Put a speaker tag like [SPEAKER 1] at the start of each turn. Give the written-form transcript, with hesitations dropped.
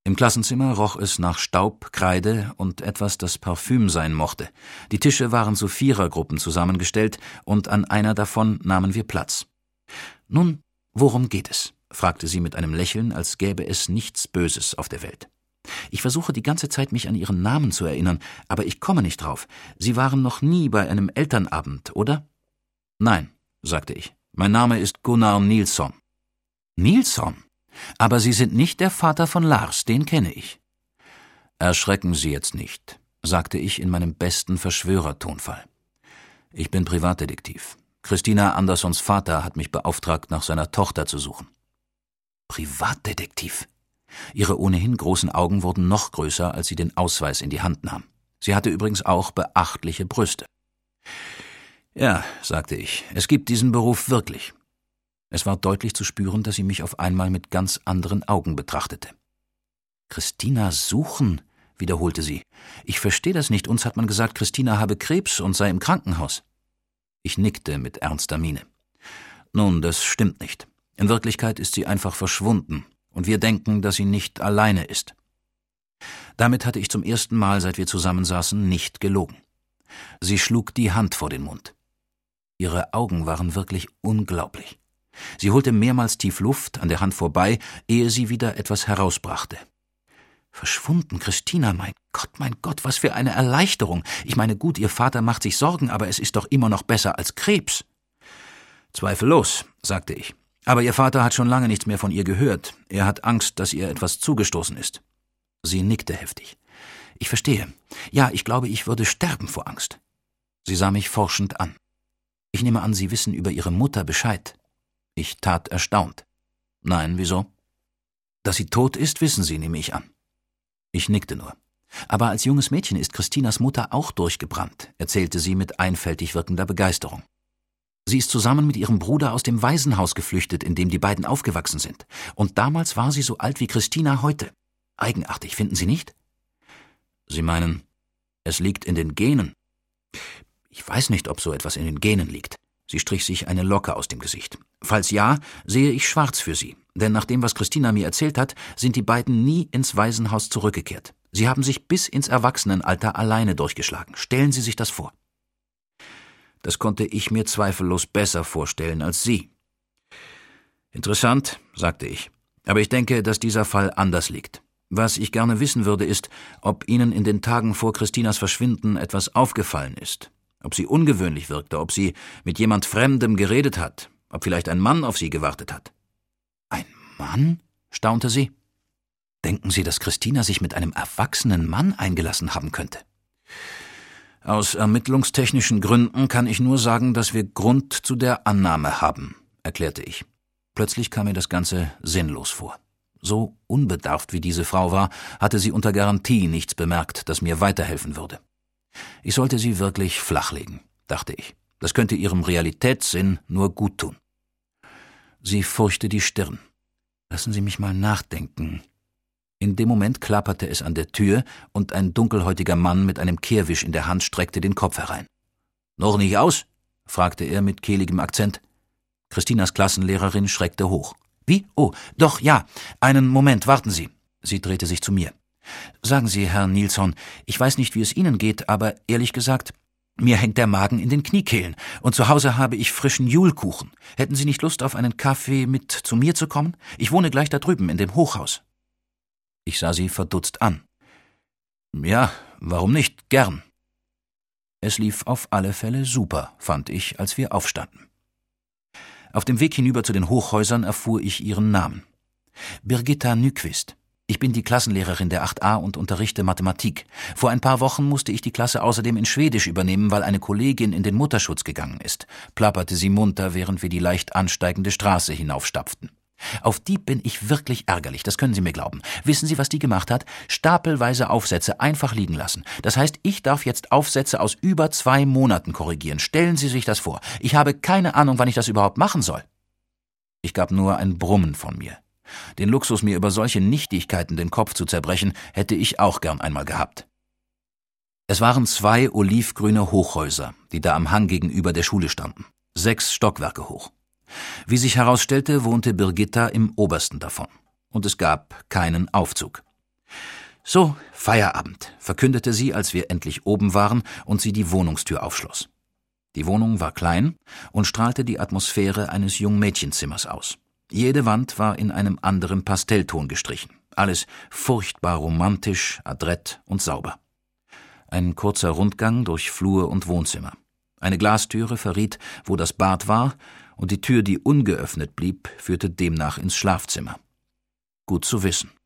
[SPEAKER 1] Im Klassenzimmer roch es nach Staub, Kreide und etwas, das Parfüm sein mochte. Die Tische waren zu Vierergruppen zusammengestellt, und an einer davon nahmen wir Platz. »Nun, worum geht es?« fragte sie mit einem Lächeln, als gäbe es nichts Böses auf der Welt. Ich versuche die ganze Zeit, mich an Ihren Namen zu erinnern, aber ich komme nicht drauf. Sie waren noch nie bei einem Elternabend, oder? »Nein«, sagte ich. »Mein Name ist Gunnar Nilsson.« »Nilsson? Aber Sie sind nicht der Vater von Lars, den kenne ich.« »Erschrecken Sie jetzt nicht«, sagte ich in meinem besten Verschwörertonfall. »Ich bin Privatdetektiv. Christina Anderssons Vater hat mich beauftragt, nach seiner Tochter zu suchen.« »Privatdetektiv?« Ihre ohnehin großen Augen wurden noch größer, als sie den Ausweis in die Hand nahm. Sie hatte übrigens auch beachtliche Brüste. »Ja«, sagte ich, »es gibt diesen Beruf wirklich.« Es war deutlich zu spüren, dass sie mich auf einmal mit ganz anderen Augen betrachtete. »Christina suchen?«, wiederholte sie. »Ich verstehe das nicht. Uns hat man gesagt, Christina habe Krebs und sei im Krankenhaus.« Ich nickte mit ernster Miene. »Nun, das stimmt nicht. In Wirklichkeit ist sie einfach verschwunden, und wir denken, dass sie nicht alleine ist.« Damit hatte ich zum ersten Mal, seit wir zusammensaßen, nicht gelogen. Sie schlug die Hand vor den Mund. Ihre Augen waren wirklich unglaublich. Sie holte mehrmals tief Luft an der Hand vorbei, ehe sie wieder etwas herausbrachte. »Verschwunden, Christina, mein Gott, was für eine Erleichterung! Ich meine, gut, Ihr Vater macht sich Sorgen, aber es ist doch immer noch besser als Krebs.« »Zweifellos«, sagte ich. »Aber Ihr Vater hat schon lange nichts mehr von ihr gehört. Er hat Angst, dass ihr etwas zugestoßen ist.« Sie nickte heftig. »Ich verstehe. Ja, ich glaube, ich würde sterben vor Angst.« Sie sah mich forschend an. »Ich nehme an, Sie wissen über Ihre Mutter Bescheid.« Ich tat erstaunt. »Nein, wieso?« »Dass sie tot ist, wissen Sie, nehme ich an.« Ich nickte nur. »Aber als junges Mädchen ist Christinas Mutter auch durchgebrannt«, erzählte sie mit einfältig wirkender Begeisterung. »Sie ist zusammen mit ihrem Bruder aus dem Waisenhaus geflüchtet, in dem die beiden aufgewachsen sind. Und damals war sie so alt wie Christina heute. Eigenartig, finden Sie nicht?« »Sie meinen, es liegt in den Genen?« »Ich weiß nicht, ob so etwas in den Genen liegt.« Sie strich sich eine Locke aus dem Gesicht. »Falls ja, sehe ich schwarz für Sie. Denn nach dem, was Christina mir erzählt hat, sind die beiden nie ins Waisenhaus zurückgekehrt. Sie haben sich bis ins Erwachsenenalter alleine durchgeschlagen. Stellen Sie sich das vor.« Das konnte ich mir zweifellos besser vorstellen als Sie. »Interessant«, sagte ich. »Aber ich denke, dass dieser Fall anders liegt. Was ich gerne wissen würde, ist, ob Ihnen in den Tagen vor Christinas Verschwinden etwas aufgefallen ist. Ob sie ungewöhnlich wirkte, ob sie mit jemand Fremdem geredet hat, ob vielleicht ein Mann auf sie gewartet hat.« »Ein Mann?«, staunte sie. »Denken Sie, dass Christina sich mit einem erwachsenen Mann eingelassen haben könnte?« »Aus ermittlungstechnischen Gründen kann ich nur sagen, dass wir Grund zu der Annahme haben«, erklärte ich. Plötzlich kam mir das Ganze sinnlos vor. So unbedarft wie diese Frau war, hatte sie unter Garantie nichts bemerkt, das mir weiterhelfen würde. Ich sollte sie wirklich flachlegen, dachte ich. Das könnte ihrem Realitätssinn nur gut tun. Sie furchte die Stirn. »Lassen Sie mich mal nachdenken.« In dem Moment klapperte es an der Tür, und ein dunkelhäutiger Mann mit einem Kehrwisch in der Hand streckte den Kopf herein. »Noch nicht aus?« fragte er mit kehligem Akzent. Christinas Klassenlehrerin schreckte hoch. »Wie? Oh, doch, ja. Einen Moment, warten Sie.« Sie drehte sich zu mir. »Sagen Sie, Herr Nilsson, ich weiß nicht, wie es Ihnen geht, aber ehrlich gesagt, mir hängt der Magen in den Kniekehlen, und zu Hause habe ich frischen Julkuchen. Hätten Sie nicht Lust, auf einen Kaffee mit zu mir zu kommen? Ich wohne gleich da drüben in dem Hochhaus.« Ich sah sie verdutzt an. »Ja, warum nicht? Gern.« Es lief auf alle Fälle super, fand ich, als wir aufstanden. Auf dem Weg hinüber zu den Hochhäusern erfuhr ich ihren Namen. Birgitta Nyquist. Ich bin die Klassenlehrerin der 8a und unterrichte Mathematik. Vor ein paar Wochen musste ich die Klasse außerdem in Schwedisch übernehmen, weil eine Kollegin in den Mutterschutz gegangen ist, plapperte sie munter, während wir die leicht ansteigende Straße hinaufstapften. Auf die bin ich wirklich ärgerlich, das können Sie mir glauben. Wissen Sie, was die gemacht hat? Stapelweise Aufsätze einfach liegen lassen. Das heißt, ich darf jetzt Aufsätze aus über 2 Monaten korrigieren. Stellen Sie sich das vor. Ich habe keine Ahnung, wann ich das überhaupt machen soll. Ich gab nur ein Brummen von mir. Den Luxus, mir über solche Nichtigkeiten den Kopf zu zerbrechen, hätte ich auch gern einmal gehabt. Es waren 2 olivgrüne Hochhäuser, die da am Hang gegenüber der Schule standen. 6 Stockwerke hoch. Wie sich herausstellte, wohnte Birgitta im obersten davon. Und es gab keinen Aufzug. »So, Feierabend«, verkündete sie, als wir endlich oben waren und sie die Wohnungstür aufschloss. Die Wohnung war klein und strahlte die Atmosphäre eines Jungmädchenzimmers aus. Jede Wand war in einem anderen Pastellton gestrichen. Alles furchtbar romantisch, adrett und sauber. Ein kurzer Rundgang durch Flur und Wohnzimmer. Eine Glastüre verriet, wo das Bad war, und die Tür, die ungeöffnet blieb, führte demnach ins Schlafzimmer. Gut zu wissen.